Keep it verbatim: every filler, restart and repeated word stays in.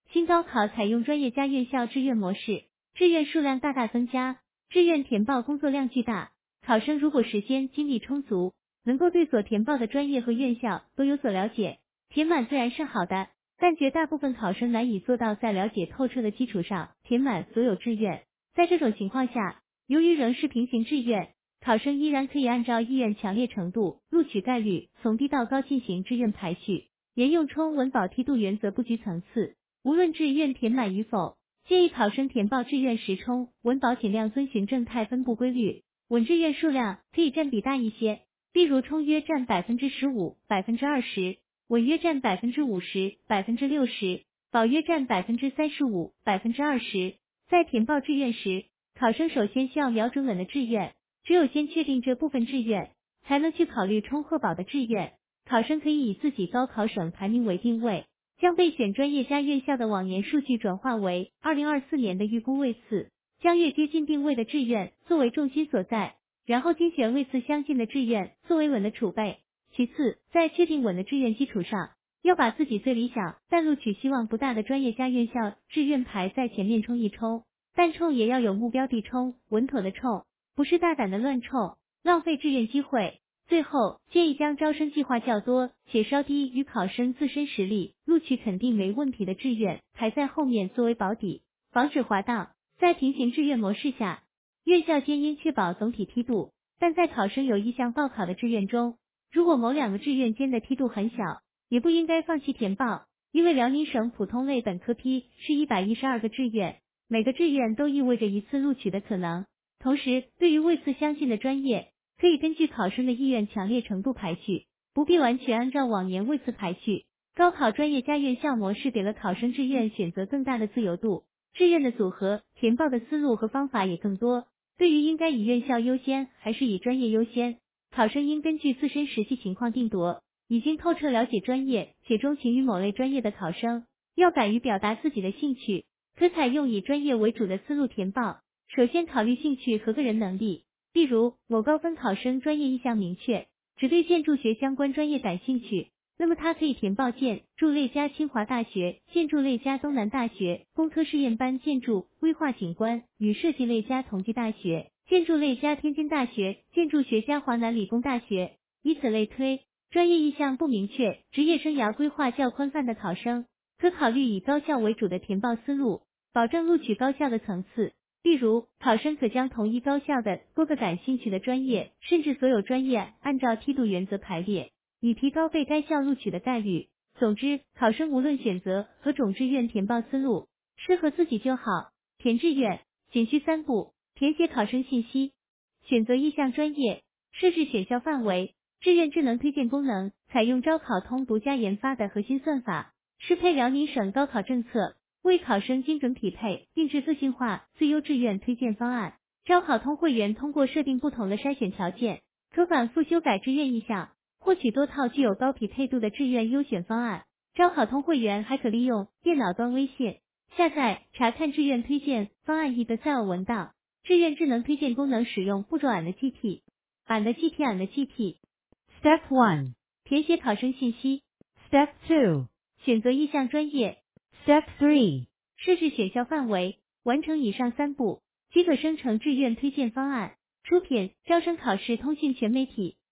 新高考采用专业加院校志愿模式，志愿数量大大增加，志愿填报工作量巨大。考生如果时间精力充足，能够对所填报的专业和院校都有所了解，填满自然是好的，但绝大部分考生难以做到在了解透彻的基础上填满所有志愿。在这种情况下，由于仍是平行志愿，考生依然可以按照意愿强烈程度、录取概率从低到高进行志愿排序，沿用冲稳保梯度原则布局层次。无论志愿填满与否，建议考生填报志愿时冲稳保尽量遵循正态分布规律，稳志愿数量可以占比大一些，例如冲约占 百分之十五、百分之二十， 稳约占 百分之五十、百分之六十， 保约占 百分之三十五、百分之二十。 在填报志愿时，考生首先需要瞄准稳的志愿，只有先确定这部分志愿，才能去考虑冲贺保的志愿。考生可以以自己高考省排名为定位，将备选专业加院校的往年数据转化为二零二四年的预估位次，将越接近定位的志愿作为重心所在，然后精选位次相近的志愿作为稳的储备。其次，在确定稳的志愿基础上，要把自己最理想但录取希望不大的专业加院校志愿排在前面冲一冲，但冲也要有目标地冲，稳妥的冲，不是大胆的乱冲，浪费志愿机会。最后，建议将招生计划较多且稍低于考生自身实力，录取肯定没问题的志愿排在后面作为保底，防止滑档。在平行志愿模式下，院校间应确保总体梯度，但在考生有意向报考的志愿中，如果某两个志愿间的梯度很小，也不应该放弃填报，因为辽宁省普通类本科批是一百一十二个志愿，每个志愿都意味着一次录取的可能。同时，对于位次相近的专业，可以根据考生的意愿强烈程度排序，不必完全按照往年位次排序。高考专业加院校模式给了考生志愿选择更大的自由度，志愿的组合、填报的思路和方法也更多。对于应该以院校优先还是以专业优先，考生应根据自身实际情况定夺。已经透彻了解专业且钟情于某类专业的考生，要敢于表达自己的兴趣，可采用以专业为主的思路填报。首先考虑兴趣和个人能力，例如某高分考生专业意向明确，只对建筑学相关专业感兴趣，那么他可以填报建筑类加清华大学、建筑类加东南大学、工科试验班建筑、规划景观与设计类加同济大学、建筑类加天津大学、建筑学加华南理工大学，以此类推。专业意向不明确、职业生涯规划较宽泛的考生，可考虑以高校为主的填报思路，保证录取高校的层次。例如，考生可将同一高校的多个感兴趣的专业，甚至所有专业按照梯度原则排列，以提高被该校录取的概率。总之，考生无论选择何种志愿填报思路，适合自己就好。填志愿仅需三步：填写考生信息，选择意向专业，设置选校范围。志愿智能推荐功能采用招考通独家研发的核心算法，适配辽宁省高考政策，为考生精准匹配定制个性化最优志愿推荐方案。招考通会员通过设定不同的筛选条件，可反复修改志愿意向，获取多套具有高匹配度的志愿优选方案。招考通会员还可利用电脑端微信下载查看志愿推荐方案 Excel 文档。志愿智能推荐功能使用步骤俺的 G T 俺的 G T 俺的 G T。Step one. 填写考生信息。Step two. 选择意向专业。Step three. 设置选校范围。完成以上三步，即可生成志愿推荐方案。出品：招生考试通讯全媒体。